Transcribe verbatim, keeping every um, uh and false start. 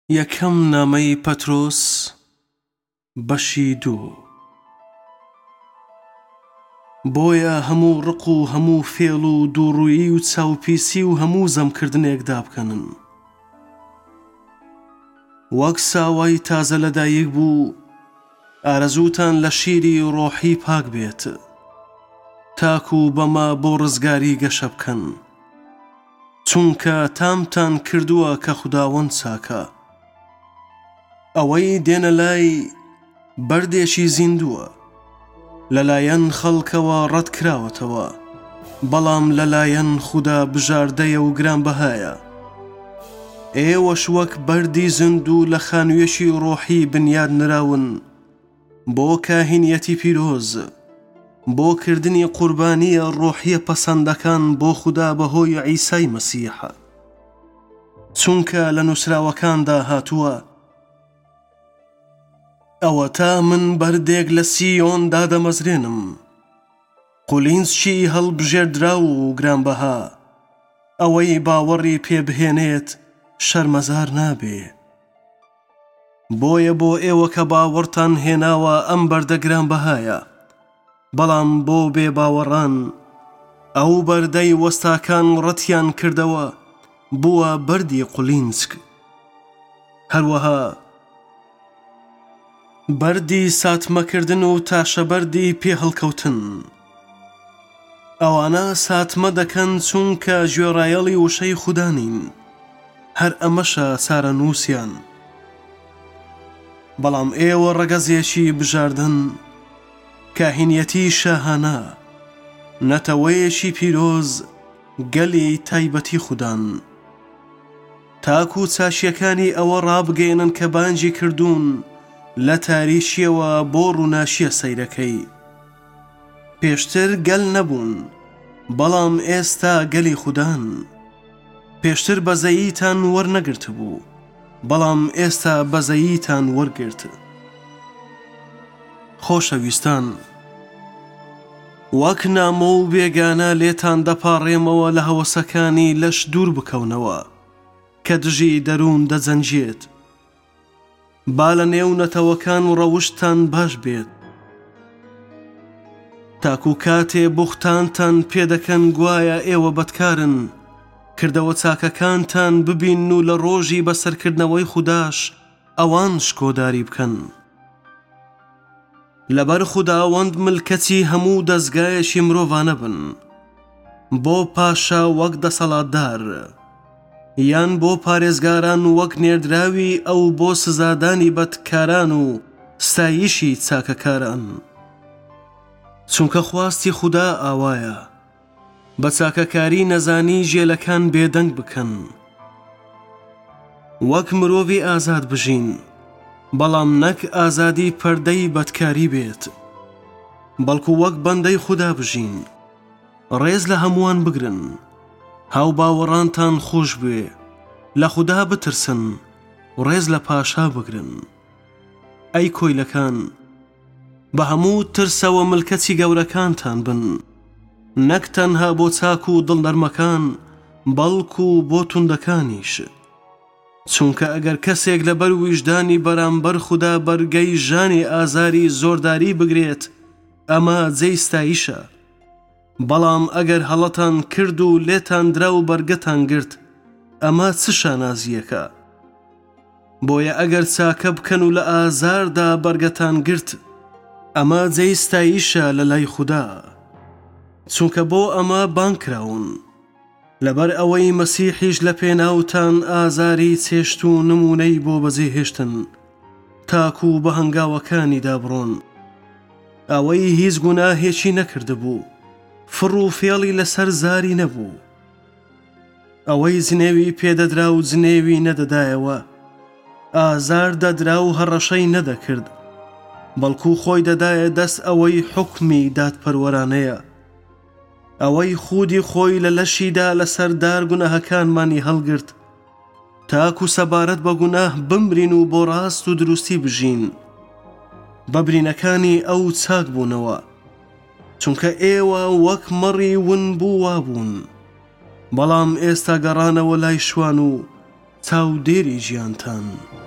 یەکەم نامەی پەترۆس بەشی دوو. بۆیە هەموو ڕق و هەموو فێڵ و دووڕوویی و چاوپیسی و هەموو زەمکردنێک دابکەنن. وەک ساوای تازە لەدایک بوو ئارەزووتان لە شیری ڕۆحی پاک بێت، تاکو بەما بۆ ڕزگاری گەشە بکەن، چونکە تامتان کردووە کە خوداوەند چاکە. ئەوەی دێنە لای بەردێکی زیندووە، لەلایەن خەڵکەوە ڕەت کراوەتەوە، بەڵام لەلایەن خوددا بژاردەیە و گرانبەهایە. ئێوەش وەک بەردی زیندوو لە خانوویەکی ڕۆحی بنیاد نراون بۆ کاهینەتی پیرۆز، بۆ کردنی قوربانیە ڕۆحیە پەسەندەکان بۆ خوددا بەهۆی عیسای مەسیح، چونکە لە نووسراوەکاندا هاتووە: ئەوە تا من بەردێک لە سیۆن دادەمەزرێنم، قولینزکی هەڵبژێردرا و گرانبەها، ئەوەی باوەڕی پێبهێنێت شەرمەزار نابێ. بۆیە بۆ ئێوە کە باوەڕتان هێناوە ئەم بەردە گرانبەهایە، بەڵام بۆ بێ باوەڕان ئەو بەردەی وەستاکان ڕەتیان کردەوە بووە بەردی قولینزک، هەروەها بەردی ساتمەکردن و تاشەبەردی پێهەڵکەوتن. ئەوانە ساتمە دەکەن چونکە گوێڕایەڵی وشەی خودانین، هەر ئەمەشە سارە نووسیان. بەڵام ئێوە ڕەگەزێکی بژاردن، کاهینەتی شاهانە، نەتەوەیەکی پیرۆز، گەلی تایبەتی خودان، تاکو چاشیەکانی ئەوە ڕابگەێنن کە بانجی کردوون لە تاریشیەوە بۆ ڕووناشیە سەیرەکەی. پێشتر گەل نەبوون، بەڵام ئێستا گەلی خودان. پێشتر بەزەییتان وەرنەگرت بوو، بەڵام ئێستا بەزەییتان وەرگرت. خۆشەویستان، وەک نامە و بێگانە لێتان دەپاڕێمەوە لە هەوەسەکانی لەش دوور بکەونەوە کە دژی دەروون دەجەنجێت. با لە نێو نەتەوەکان و ڕەوشتان باش بێت، تاکو کاتێ بوختانتان پێدەکەن گوایە ئێوە بەدکارن، کردەوە چاکەکانتان ببین و لە ڕۆژی بەسەرکردنەوەی خوداش ئەوان شکۆداری بکەن. لەبەر خوداوەند ملکەتی هەموو دەستگایەکی مرۆڤانە بن، بۆ پاشا وەک دەسەڵاتدار، یان بۆ پارێزگاران وەک نێردراوی ئەو بۆ سزادانی بەدکاران و ستایشی چاکەکاران. چونکە خواستی خوددا ئاوایە بە چاکەکاری نەزانی ژێلەکان بێدەنگ بکەن، وەک مرۆڤی ئازاد بژین، بەڵام نەک ئازادی پەردەی بەدکاری بێت، بەڵکو وەک بەندەی خوددا بژین. ڕێز لە هەمووان بگرن، هاو باوەڕانتان خۆش بێ، لە خوددا بترسن، ڕێز لە پاشا بگرن. ئەی کۆیلەکان، بە هەموو ترسەوە ملکەتی گەورەکانتان بن، نەک تەنها بۆ چاک و دڵنەرمەکان، بەڵکو بۆ توندەکانیش. چونکە ئەگەر کەسێک لەبەر ویژدانی بەرامبەر خوددا بەرگەی ژانی ئازاری زۆرداری بگرێت، ئەمە جێی ستایشە. بەڵام ئەگەر هەڵەتان کرد و لێتان درا و بەرگەتان گرت، ئەمە چ شانازیەکە؟ بۆیە ئەگەر چاکە بکەن و لە ئازاردا بەرگەتان گرت، ئەمە جێی ستایشە لە لای خوددا، چونکە بۆ ئەمە بانکراون، لەبەر ئەوەی مەسیحیش لە پێناوتان ئازاری چێشت و نمونەی بۆ بەجێهێشتن، تاکو بە هەنگاوەکانی دابڕۆن. ئەوەی هیچ گوناهێکی نەکردبوو، فڕ و فێڵی لەسەر زاری نەبوو، ئەوەی جنێوی پێدەدرا و جنێوی نەدەدایەوە، ئازار دەدرا و هەڕەشەی نەدەکرد، بەڵکو خۆی دەدایە دەست ئەوەی حوکمی دادپەروەرانەیە، ئەوەی خودی خۆی لە لەشیدا لەسەردار گوناهەکانمانی هەڵگرت، تاکو سەبارەت بە گوناه بمرین و بۆ ڕاست و دروستی بژین، بە برینەکانی ئەو چاک بوونەوە. چونکە ئێوە وەک مەڕی ون بوو وابوون، بەڵام ئێستا گەڕانەوە لای شوان و چاودێری ژیانتان